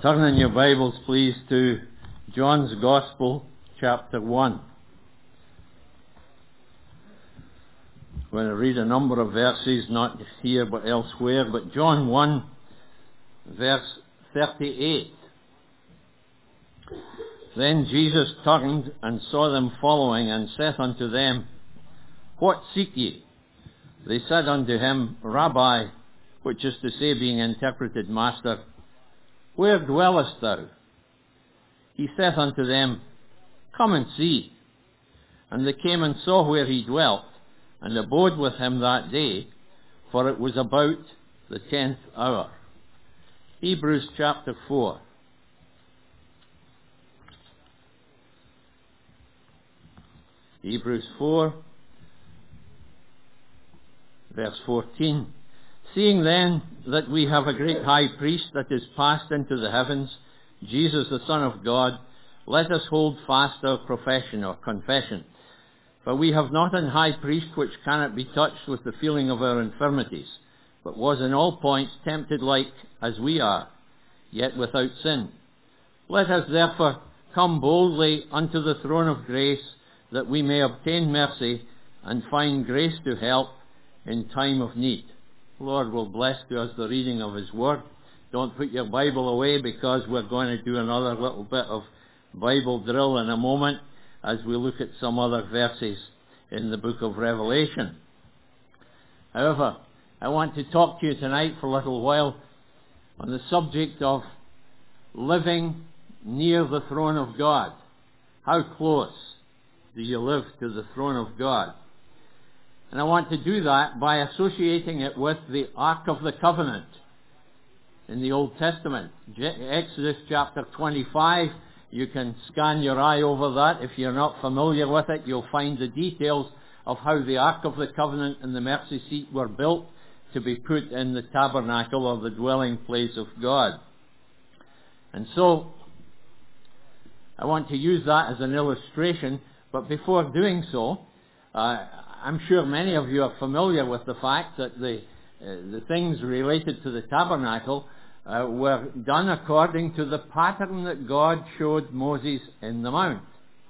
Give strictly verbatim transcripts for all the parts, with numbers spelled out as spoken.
Turn in your Bibles, please, to John's Gospel, chapter one. I'm going to read a number of verses, not here but elsewhere, but John one, verse thirty-eight. Then Jesus turned and saw them following, and saith unto them, What seek ye? They said unto him, Rabbi, which is to say, being interpreted, Master, where dwellest thou? He saith unto them, Come and see. And they came and saw where he dwelt, and abode with him that day, for it was about the tenth hour. Hebrews chapter four. Hebrews four, verse fourteen. Seeing then that we have a great high priest that is passed into the heavens, Jesus the Son of God, let us hold fast our profession or confession. For we have not an high priest which cannot be touched with the feeling of our infirmities, but was in all points tempted like as we are, yet without sin. Let us therefore come boldly unto the throne of grace, that we may obtain mercy and find grace to help in time of need. Lord will bless to us the reading of His Word. Don't put your Bible away, because we're going to do another little bit of Bible drill in a moment as we look at some other verses in the book of Revelation. However, I want to talk to you tonight for a little while on the subject of living near the throne of God. How close do you live to the throne of God? And I want to do that by associating it with the Ark of the Covenant in the Old Testament. Exodus chapter twenty-five, you can scan your eye over that. If you're not familiar with it, you'll find the details of how the Ark of the Covenant and the mercy seat were built to be put in the tabernacle, or the dwelling place of God. And so, I want to use that as an illustration, but before doing so, uh, I'm sure many of you are familiar with the fact that the uh, the things related to the tabernacle uh, were done according to the pattern that God showed Moses in the mount.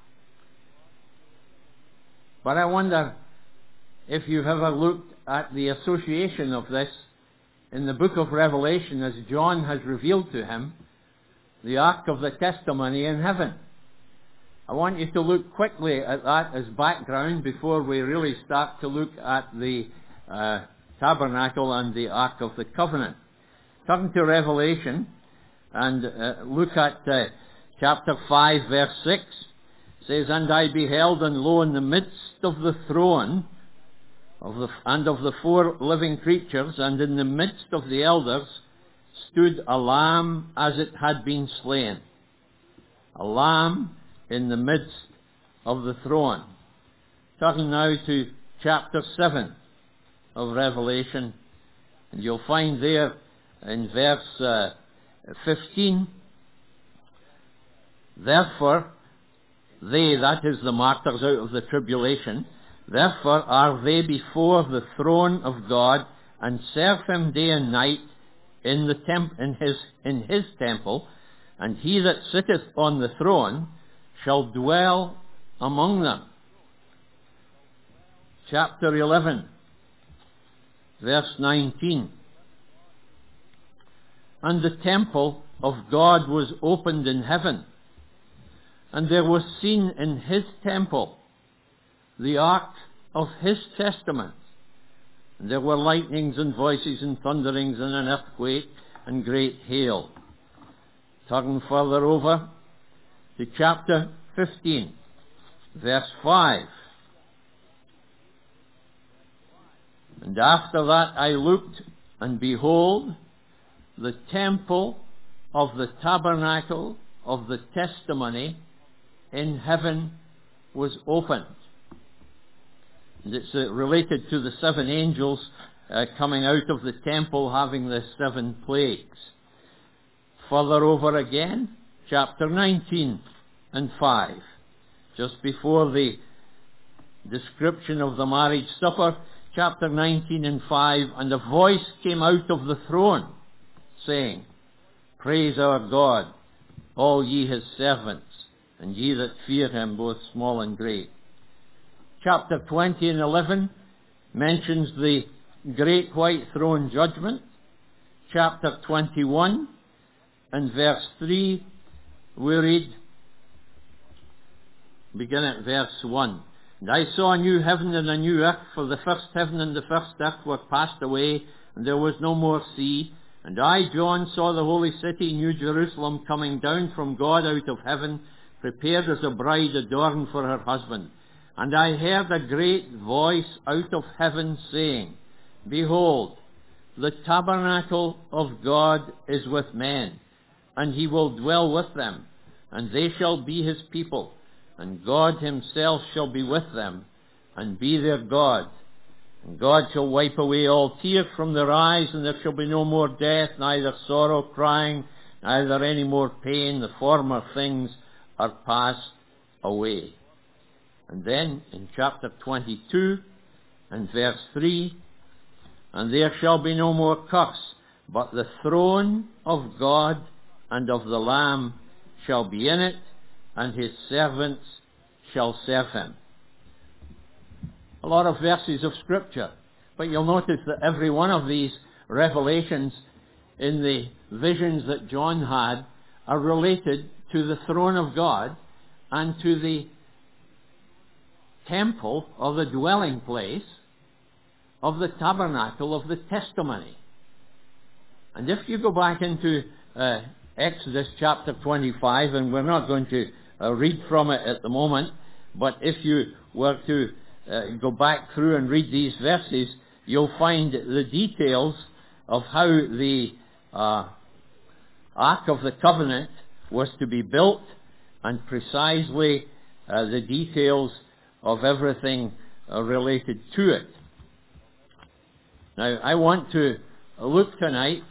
But I wonder if you've ever looked at the association of this in the book of Revelation, as John has revealed to him the Ark of the Testimony in heaven. I want you to look quickly at that as background before we really start to look at the uh, tabernacle and the Ark of the Covenant. Turn to Revelation and uh, look at uh, chapter five, verse six. It says, And I beheld, and lo, in the midst of the throne of the, and of the four living creatures, and in the midst of the elders, stood a lamb as it had been slain. A lamb in the midst of the throne. Turn now to chapter seven of Revelation, and you'll find there in verse uh, fifteen, Therefore, they, that is the martyrs out of the tribulation, therefore are they before the throne of God, and serve Him day and night in the temp- in his in His temple, and He that sitteth on the throne shall dwell among them. Chapter eleven, verse nineteen. And the temple of God was opened in heaven, and there was seen in His temple the ark of His testament. And there were lightnings and voices and thunderings and an earthquake and great hail. Turn further over to chapter fifteen, verse five. And after that I looked, and behold, the temple of the tabernacle of the testimony in heaven was opened. And it's uh, related to the seven angels uh, coming out of the temple having the seven plagues. Further over again, chapter nineteen and five. Just before the description of the marriage supper, chapter nineteen and five, and a voice came out of the throne, saying, Praise our God, all ye his servants, and ye that fear him, both small and great. Chapter twenty and eleven mentions the great white throne judgment. Chapter twenty-one and verse three, we read, begin at verse one. And I saw a new heaven and a new earth, for the first heaven and the first earth were passed away, and there was no more sea. And I, John, saw the holy city, New Jerusalem, coming down from God out of heaven, prepared as a bride adorned for her husband. And I heard a great voice out of heaven saying, Behold, the tabernacle of God is with men, and he will dwell with them, and they shall be his people, and God himself shall be with them, and be their God. And God shall wipe away all tears from their eyes, and there shall be no more death, neither sorrow, crying, neither any more pain. The former things are passed away. And then in chapter twenty-two and verse three, and there shall be no more curse, but the throne of God and of the Lamb shall be in it, and his servants shall serve him. A lot of verses of Scripture, but you'll notice that every one of these revelations in the visions that John had are related to the throne of God and to the temple or the dwelling place of the tabernacle of the testimony. And if you go back into uh, Exodus chapter twenty-five, and we're not going to uh, read from it at the moment, but if you were to uh, go back through and read these verses, you'll find the details of how the uh, Ark of the Covenant was to be built, and precisely uh, the details of everything uh, related to it. Now, I want to look tonight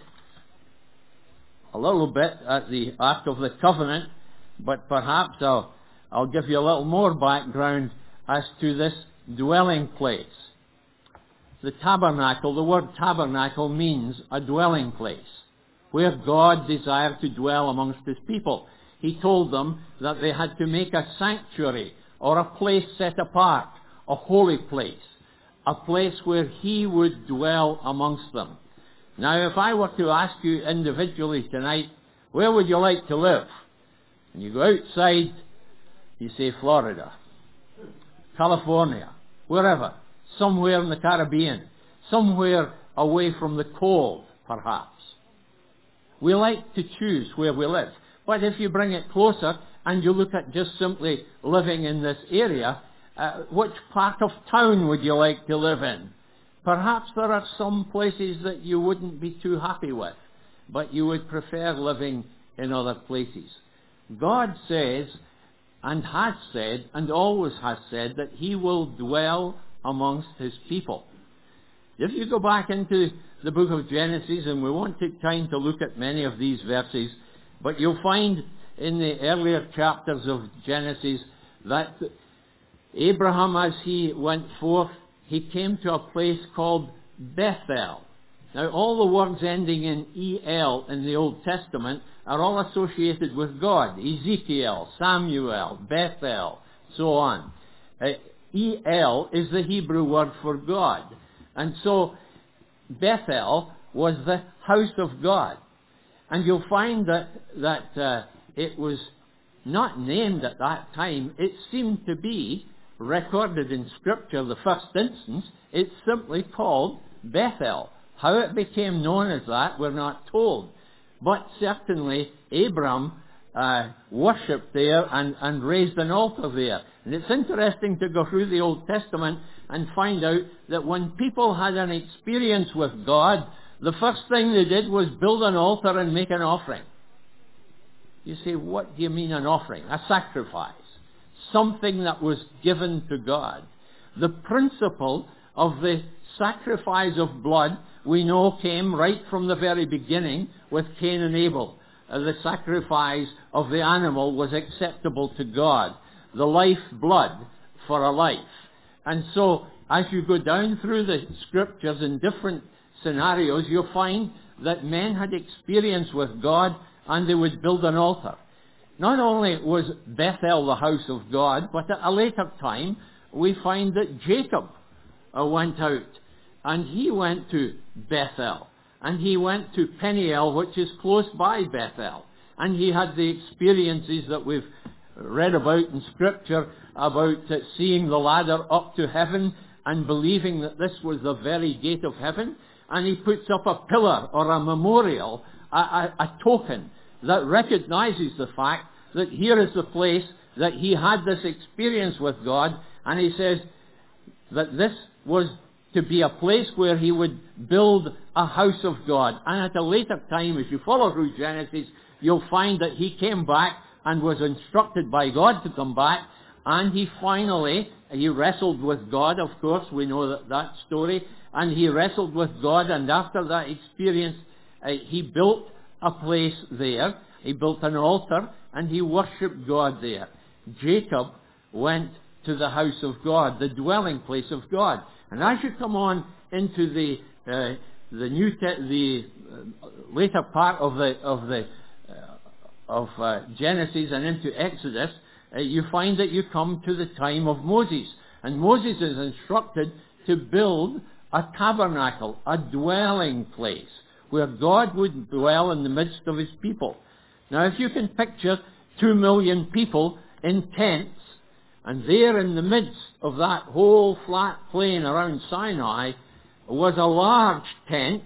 a little bit at the Ark of the Covenant, but perhaps I'll, I'll give you a little more background as to this dwelling place. The tabernacle, the word tabernacle means a dwelling place, where God desired to dwell amongst his people. He told them that they had to make a sanctuary, or a place set apart, a holy place, a place where he would dwell amongst them. Now, if I were to ask you individually tonight, where would you like to live? And you go outside, you say Florida, California, wherever, somewhere in the Caribbean, somewhere away from the cold, perhaps. We like to choose where we live. But if you bring it closer and you look at just simply living in this area, uh, which part of town would you like to live in? Perhaps there are some places that you wouldn't be too happy with, but you would prefer living in other places. God says, and has said, and always has said, that he will dwell amongst his people. If you go back into the book of Genesis, and we won't take time to look at many of these verses, but you'll find in the earlier chapters of Genesis that Abraham, as he went forth, he came to a place called Bethel. Now, all the words ending in E L in the Old Testament are all associated with God. Ezekiel, Samuel, Bethel, so on. Uh, E L is the Hebrew word for God. And so Bethel was the house of God. And you'll find that, that uh, it was not named at that time. It seemed to be recorded in Scripture, the first instance. It's simply called Bethel. How it became known as that, we're not told. But certainly Abram uh, worshipped there and, and raised an altar there. And it's interesting to go through the Old Testament and find out that when people had an experience with God, the first thing they did was build an altar and make an offering. You say, what do you mean an offering? A sacrifice. Something that was given to God. The principle of the sacrifice of blood, we know, came right from the very beginning with Cain and Abel. Uh, the sacrifice of the animal was acceptable to God. The life blood for a life. And so, as you go down through the Scriptures in different scenarios, you'll find that men had experience with God, and they would build an altar. Not only was Bethel the house of God, but at a later time we find that Jacob uh, went out, and he went to Bethel, and he went to Peniel, which is close by Bethel, and he had the experiences that we've read about in Scripture about uh, seeing the ladder up to heaven and believing that this was the very gate of heaven, and he puts up a pillar or a memorial, a, a, a token that recognizes the fact that here is the place that he had this experience with God, and he says that this was to be a place where he would build a house of God. And at a later time, if you follow through Genesis, you'll find that he came back and was instructed by God to come back, and he finally, he wrestled with God, of course, we know that, that story, and he wrestled with God, and after that experience, uh, he built a place there, he built an altar, and he worshipped God there. Jacob went to the house of God, the dwelling place of God. And as you come on into the uh, the new te- the uh, later part of the of the uh, of uh, Genesis and into Exodus, uh, you find that you come to the time of Moses, and Moses is instructed to build a tabernacle, a dwelling place, where God would dwell in the midst of his people. Now, if you can picture two million people in tents, and there in the midst of that whole flat plain around Sinai was a large tent,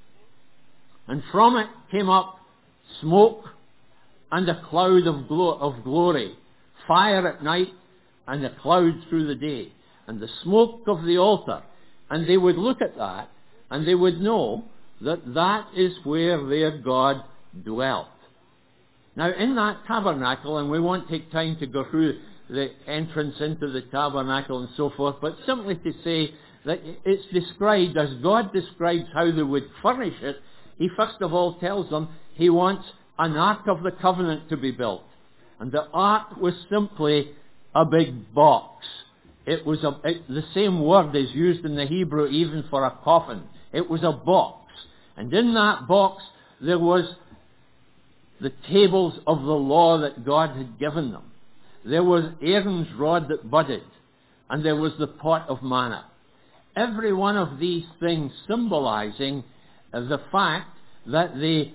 and from it came up smoke and a cloud of, glo- of glory, fire at night and a cloud through the day, and the smoke of the altar. And they would look at that, and they would know that that is where their God dwelt. Now, in that tabernacle, and we won't take time to go through the entrance into the tabernacle and so forth, but simply to say that it's described as God describes how they would furnish it. He first of all tells them he wants an Ark of the Covenant to be built. And the Ark was simply a big box. It was a, it, the same word is used in the Hebrew even for a coffin. It was a box. And in that box there was the tables of the law that God had given them. There was Aaron's rod that budded, and there was the pot of manna. Every one of these things symbolizing the fact that they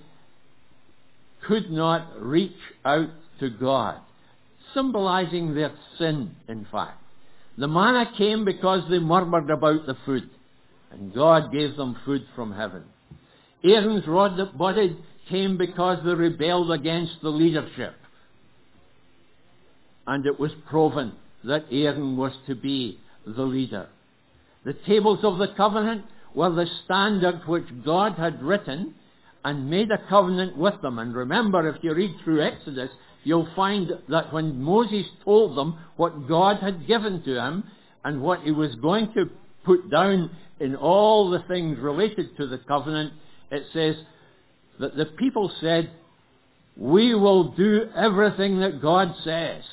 could not reach out to God, symbolizing their sin, in fact. The manna came because they murmured about the food, and God gave them food from heaven. Aaron's rod that budded came because they rebelled against the leadership, and it was proven that Aaron was to be the leader. The tables of the covenant were the standard which God had written and made a covenant with them. And remember, if you read through Exodus, you'll find that when Moses told them what God had given to him and what he was going to put down in all the things related to the covenant, it says that the people said, "We will do everything that God says."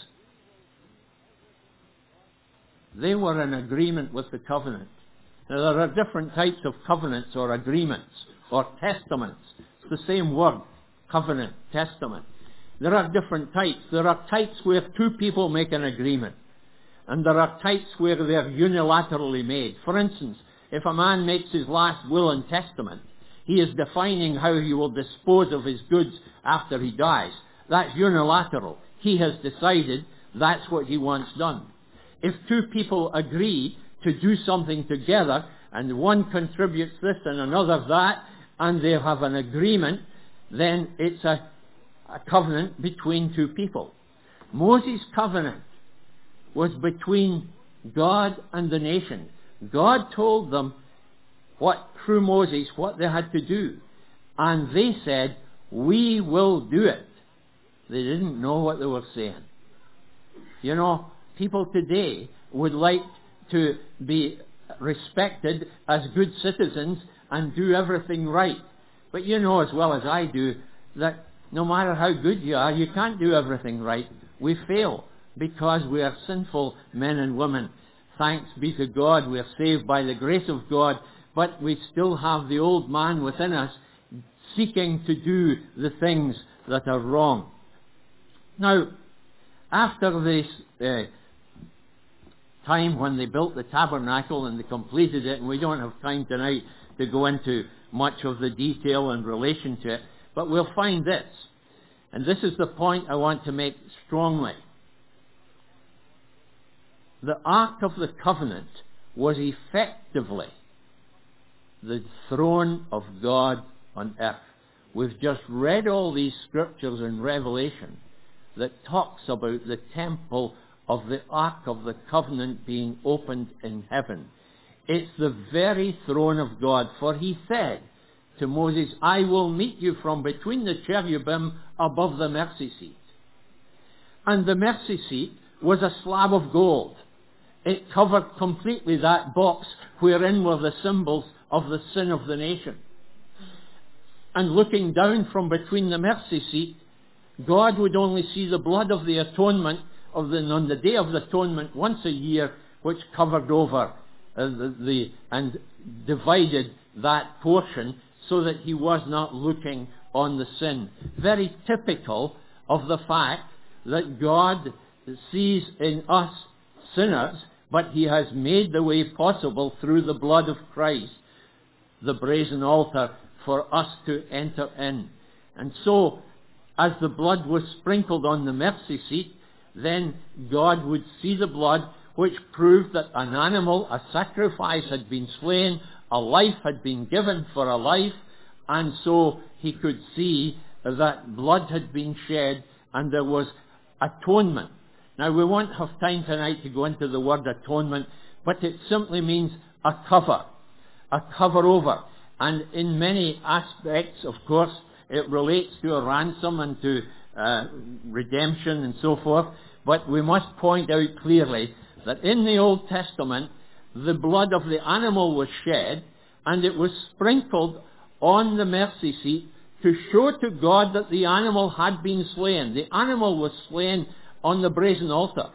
They were in agreement with the covenant. Now, there are different types of covenants or agreements or testaments. It's the same word, covenant, testament. There are different types. There are types where two people make an agreement, and there are types where they're unilaterally made. For instance, if a man makes his last will and testament, he is defining how he will dispose of his goods after he dies. That's unilateral. He has decided that's what he wants done. If two people agree to do something together, and one contributes this and another that, and they have an agreement, then it's a, a covenant between two people. Moses' covenant was between God and the nation. God told them what, through Moses, what they had to do. And they said, "We will do it." They didn't know what they were saying. You know, people today would like to be respected as good citizens and do everything right. But you know as well as I do that no matter how good you are, you can't do everything right. We fail because we are sinful men and women. Thanks be to God, we are saved by the grace of God, but we still have the old man within us seeking to do the things that are wrong. Now, after this uh, time when they built the tabernacle and they completed it, and we don't have time tonight to go into much of the detail in relation to it, but we'll find this. And this is the point I want to make strongly. The Ark of the Covenant was effectively the throne of God on earth. We've just read all these scriptures in Revelation that talks about the temple of the Ark of the Covenant being opened in heaven. It's the very throne of God, for he said to Moses, I will meet you from between the cherubim above the mercy seat. And the mercy seat was a slab of gold. It covered completely that box wherein were the symbols of the sin of the nation. And looking down from between the mercy seat, God would only see the blood of the atonement of the, on the Day of the Atonement once a year, which covered over uh, the, the and divided that portion so that he was not looking on the sin. Very typical of the fact that God sees in us sinners, but he has made the way possible through the blood of Christ, the brazen altar, for us to enter in. And so, as the blood was sprinkled on the mercy seat, then God would see the blood, which proved that an animal, a sacrifice, had been slain, a life had been given for a life, and so he could see that blood had been shed and there was atonement. Now, we won't have time tonight to go into the word atonement, but it simply means a cover, a cover over. And in many aspects, of course, it relates to a ransom and to uh, redemption and so forth. But we must point out clearly that in the Old Testament, the blood of the animal was shed and it was sprinkled on the mercy seat to show to God that the animal had been slain. The animal was slain on the brazen altar.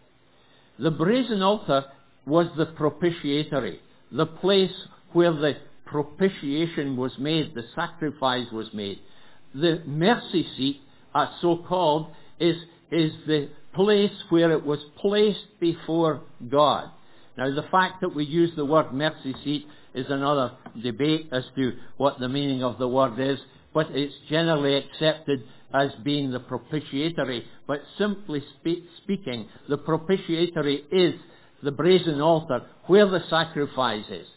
The brazen altar was the propitiatory, the place where the propitiation was made, the sacrifice was made. The mercy seat, as so called, is, is the place where it was placed before God. Now, the fact that we use the word mercy seat is another debate as to what the meaning of the word is, but it's generally accepted as being the propitiatory. But simply spe- speaking, the propitiatory is the brazen altar where the sacrifice is.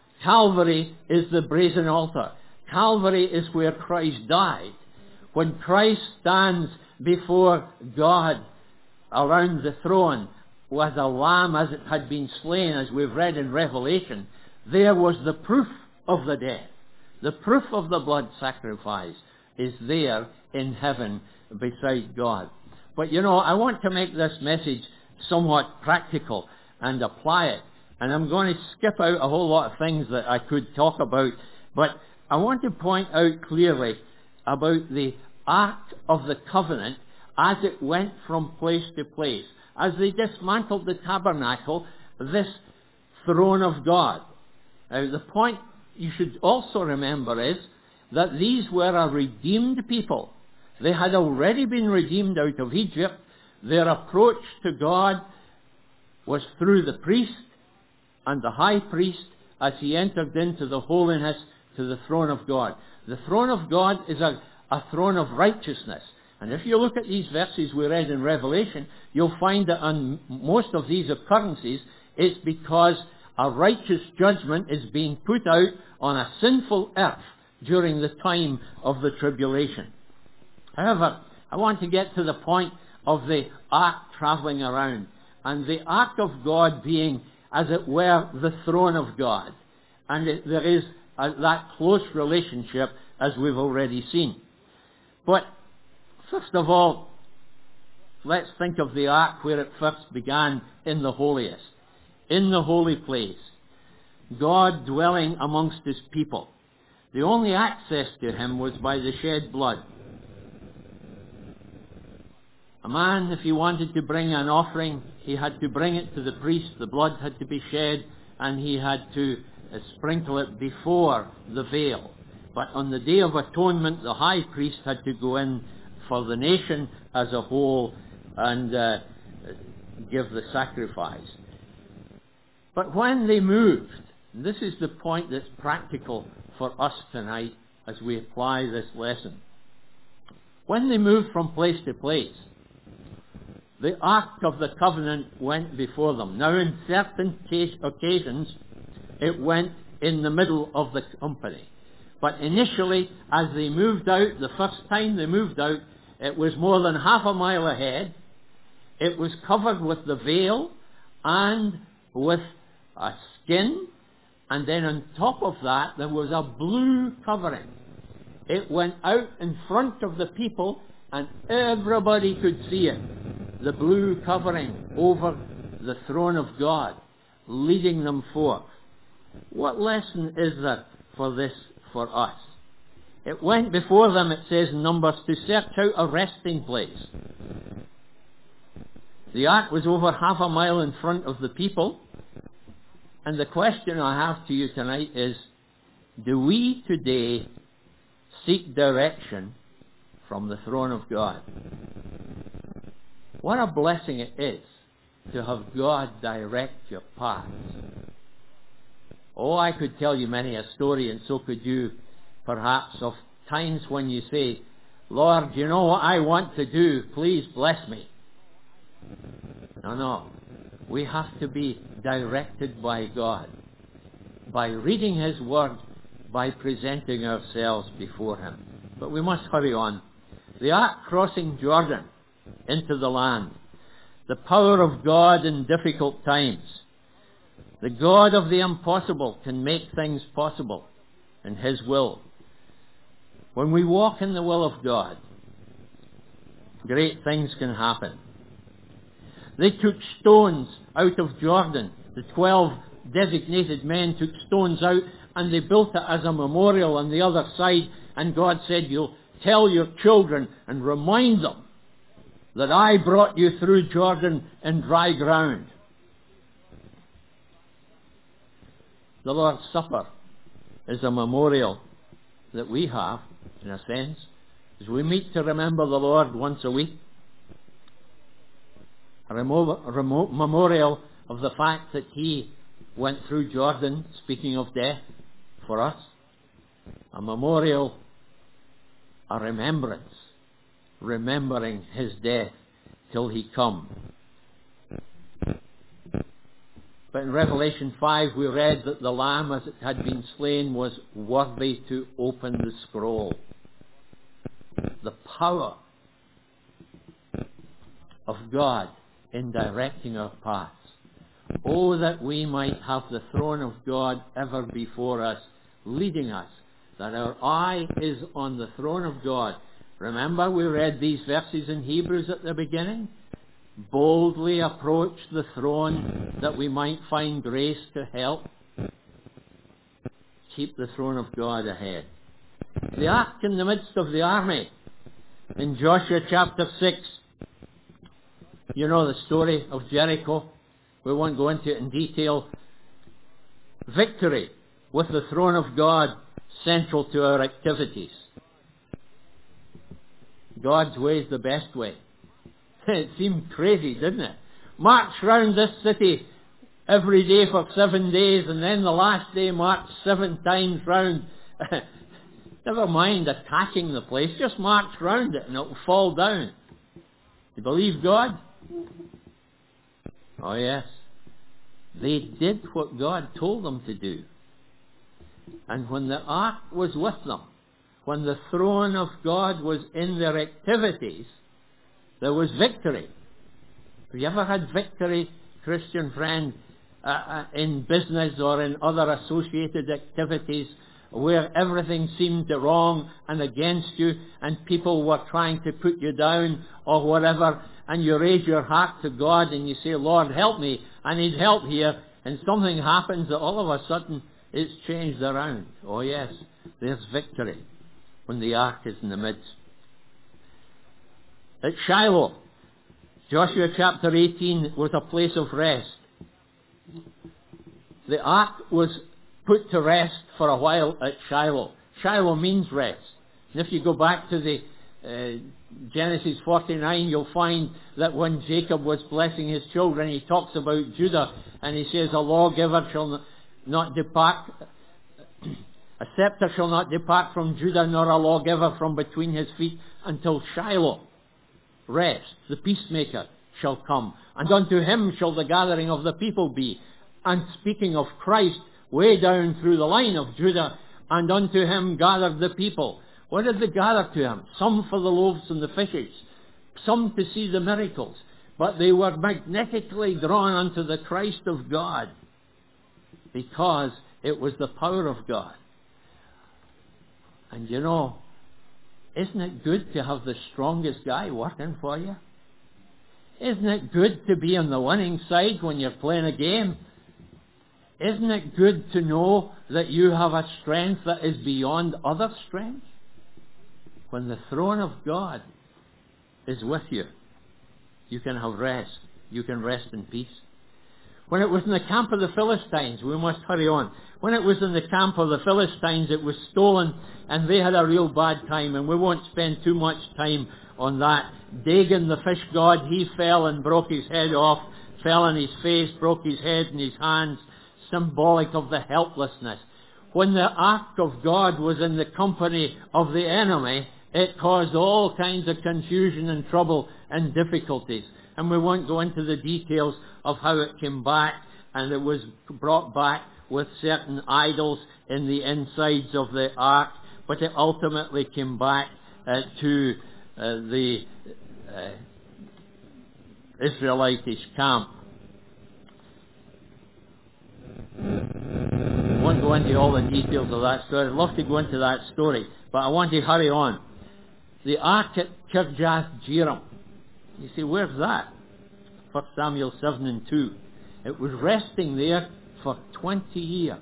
Calvary is the brazen altar. Calvary is where Christ died. When Christ stands before God around the throne with a lamb as it had been slain, as we've read in Revelation, there was the proof of the death. The proof of the blood sacrifice is there in heaven beside God. But you know, I want to make this message somewhat practical and apply it. And I'm going to skip out a whole lot of things that I could talk about. But I want to point out clearly about the Ark of the Covenant as it went from place to place. As they dismantled the tabernacle, this throne of God. Now, the point you should also remember is that these were a redeemed people. They had already been redeemed out of Egypt. Their approach to God was through the priest and the high priest as he entered into the holiness to the throne of God. The throne of God is a, a throne of righteousness. And if you look at these verses we read in Revelation, you'll find that on most of these occurrences, it's because a righteous judgment is being put out on a sinful earth during the time of the tribulation. However, I want to get to the point of the ark travelling around, and the ark of God being, as it were, the throne of God. And it, there is a, that close relationship, as we've already seen. But first of all, let's think of the ark where it first began, in the holiest, in the holy place, God dwelling amongst his people. The only access to him was by the shed blood. A man, if he wanted to bring an offering, he had to bring it to the priest. The blood had to be shed, and he had to uh, sprinkle it before the veil. But on the Day of Atonement, the high priest had to go in for the nation as a whole and uh, give the sacrifice. But when they moved, and this is the point that's practical for us tonight as we apply this lesson. When they moved from place to place, the Ark of the Covenant went before them. Now, in certain case, occasions, it went in the middle of the company. But initially, as they moved out, the first time they moved out, it was more than half a mile ahead. It was covered with the veil and with a skin, and then on top of that, there was a blue covering. It went out in front of the people, and everybody could see it. The blue covering over the throne of God, leading them forth. What lesson is there for this for us? It went before them, it says in Numbers, to search out a resting place. The ark was over half a mile in front of the people. And the question I have to you tonight is, do we today seek direction from the throne of God? What a blessing it is to have God direct your paths. Oh, I could tell you many a story, and so could you, perhaps, of times when you say, Lord, you know what I want to do, please bless me. No, no. We have to be directed by God, by reading His Word, by presenting ourselves before Him. But we must hurry on. The ark crossing Jordan into the land. The power of God in difficult times. The God of the impossible can make things possible in His will. When we walk in the will of God, great things can happen. They took stones out of Jordan. The twelve designated men took stones out and they built it as a memorial on the other side. And God said, you'll tell your children and remind them that I brought you through Jordan in dry ground. The Lord's Supper is a memorial that we have, in a sense, as we meet to remember the Lord once a week. A remo- remo- memorial of the fact that He went through Jordan, speaking of death, for us. A memorial, a remembrance, remembering His death till He come. But in Revelation five we read that the Lamb, as it had been slain, was worthy to open the scroll. The power of God in directing our paths. Oh, that we might have the throne of God ever before us, leading us, that our eye is on the throne of God. Remember, we read these verses in Hebrews at the beginning? Boldly approach the throne that we might find grace to help. Keep the throne of God ahead. The ark in the midst of the army. In Joshua chapter six, you know the story of Jericho. We won't go into it in detail. Victory with the throne of God central to our activities. God's way is the best way. It seemed crazy, didn't it? March round this city every day for seven days, and then the last day march seven times round. Never mind attacking the place, just march round it and it will fall down. You believe God? Oh yes. They did what God told them to do. And when the ark was with them, when the throne of God was in their activities, there was victory. Have you ever had victory, Christian friend, uh, uh, in business or in other associated activities where everything seemed wrong and against you and people were trying to put you down or whatever, and you raise your heart to God and you say, Lord, help me, I need help here, and something happens that all of a sudden it's changed around. Oh yes, there's victory when the ark is in the midst. At Shiloh, Joshua chapter eighteen was a place of rest. The ark was put to rest for a while at Shiloh. Shiloh means rest. And if you go back to the uh, Genesis forty-nine, you'll find that when Jacob was blessing his children, he talks about Judah, and he says, a lawgiver shall not depart, a scepter shall not depart from Judah, nor a lawgiver from between his feet, until Shiloh, rest, the peacemaker, shall come. And unto him shall the gathering of the people be. And speaking of Christ, way down through the line of Judah, and unto him gathered the people. What did they gather to him? Some for the loaves and the fishes, some to see the miracles, but they were magnetically drawn unto the Christ of God, because it was the power of God. And you know, isn't it good to have the strongest guy working for you? Isn't it good to be on the winning side when you're playing a game? Isn't it good to know that you have a strength that is beyond other strength? When the throne of God is with you, you can have rest. You can rest in peace. When it was in the camp of the Philistines, we must hurry on. When it was in the camp of the Philistines, it was stolen, and they had a real bad time, and we won't spend too much time on that. Dagon, the fish god, he fell and broke his head off, fell on his face, broke his head and his hands, symbolic of the helplessness. When the ark of God was in the company of the enemy, it caused all kinds of confusion and trouble and difficulties. And we won't go into the details of how it came back, and it was brought back with certain idols in the insides of the ark, but it ultimately came back uh, to uh, the uh, Israelitish camp. I won't go into all the details of that story. I'd love to go into that story, but I want to hurry on. The ark at Kirjath Jearim. You see, where's that? First Samuel seven and two. It was resting there for twenty years.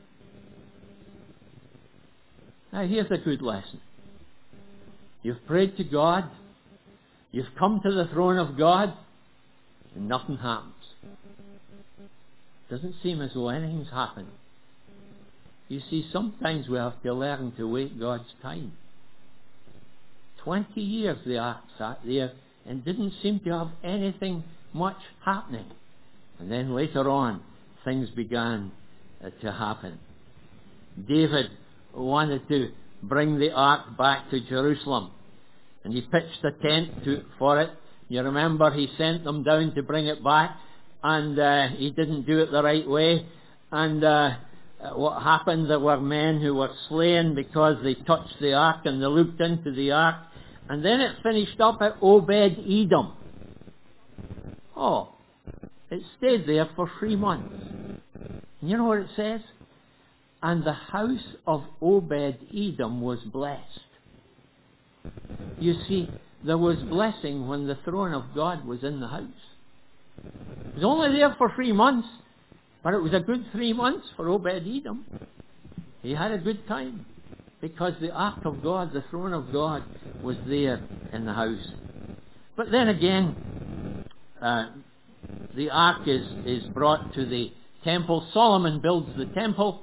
Now here's a good lesson. You've prayed to God, you've come to the throne of God, and nothing happens. Doesn't seem as though anything's happened. You see, sometimes we have to learn to wait God's time. Twenty years the ark sat there and didn't seem to have anything much happening. And then later on, things began uh, to happen. David wanted to bring the ark back to Jerusalem, and he pitched a tent to, for it. You remember, he sent them down to bring it back, and uh, he didn't do it the right way. And uh, what happened, there were men who were slain because they touched the ark and they looked into the ark. And then it finished up at Obed-Edom. Oh, it stayed there for three months. And you know what it says? And the house of Obed-Edom was blessed. You see, there was blessing when the throne of God was in the house. It was only there for three months, but it was a good three months for Obed-Edom. He had a good time, because the ark of God, the throne of God, was there in the house. But then again, uh, the ark is, is brought to the temple. Solomon builds the temple,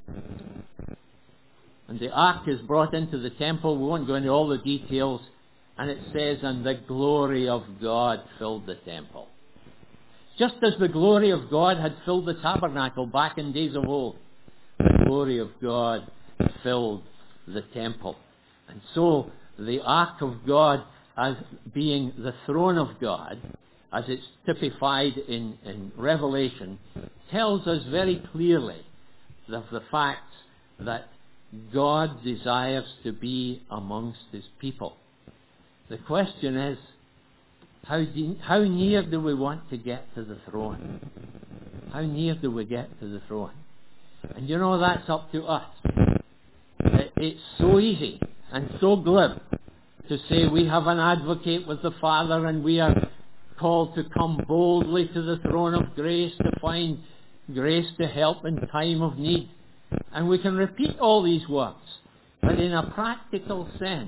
and the ark is brought into the temple. We won't go into all the details. And it says, and the glory of God filled the temple. Just as the glory of God had filled the tabernacle back in days of old, the glory of God filled the temple. And so the ark of God, as being the throne of God, as it's typified in, in Revelation, tells us very clearly of the fact that God desires to be amongst his people. The question is, how, do, how near do we want to get to the throne? How near do we get to the throne? And you know, that's up to us. It's so easy and so glib to say we have an advocate with the Father, and we are called to come boldly to the throne of grace to find grace to help in time of need. And we can repeat all these words, but in a practical sense,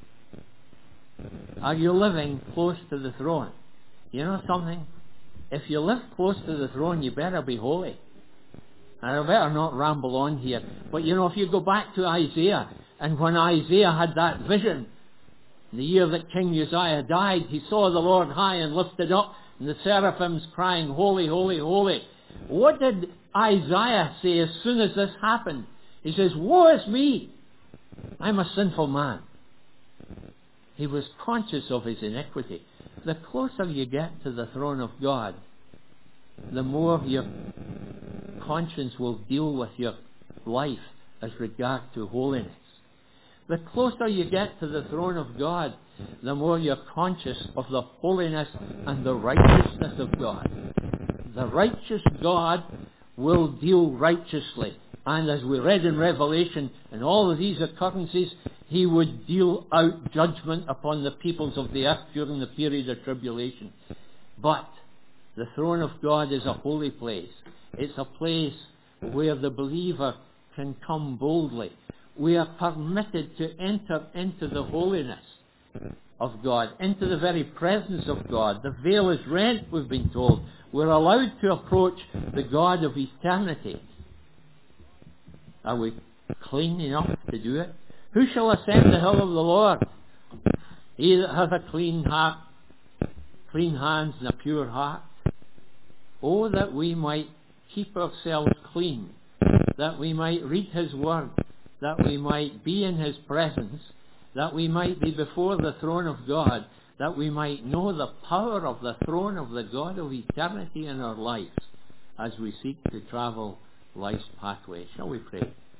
are you living close to the throne? You know something? If you live close to the throne, you better be holy. And I better not ramble on here. But you know, if you go back to Isaiah, and when Isaiah had that vision In the year that King Uzziah died, he saw the Lord high and lifted up, and the seraphims crying, Holy, holy, holy. What did Isaiah say as soon as this happened? He says, Woe is me! I'm a sinful man. He was conscious of his iniquity. The closer you get to the throne of God, the more your conscience will deal with your life as regard to holiness. The closer you get to the throne of God, the more you're conscious of the holiness and the righteousness of God. The righteous God will deal righteously. And as we read in Revelation, in all of these occurrences, he would deal out judgment upon the peoples of the earth during the period of tribulation. But the throne of God is a holy place. It's a place where the believer can come boldly. We are permitted to enter into the holiness of God, into the very presence of God. The veil is rent, we've been told. We're allowed to approach the God of eternity. Are we clean enough to do it? Who shall ascend the hill of the Lord? He that hath a clean heart, clean hands and a pure heart. Oh, that we might keep ourselves clean, that we might read his word, that we might be in his presence, that we might be before the throne of God, that we might know the power of the throne of the God of eternity in our lives as we seek to travel life's pathway. Shall we pray?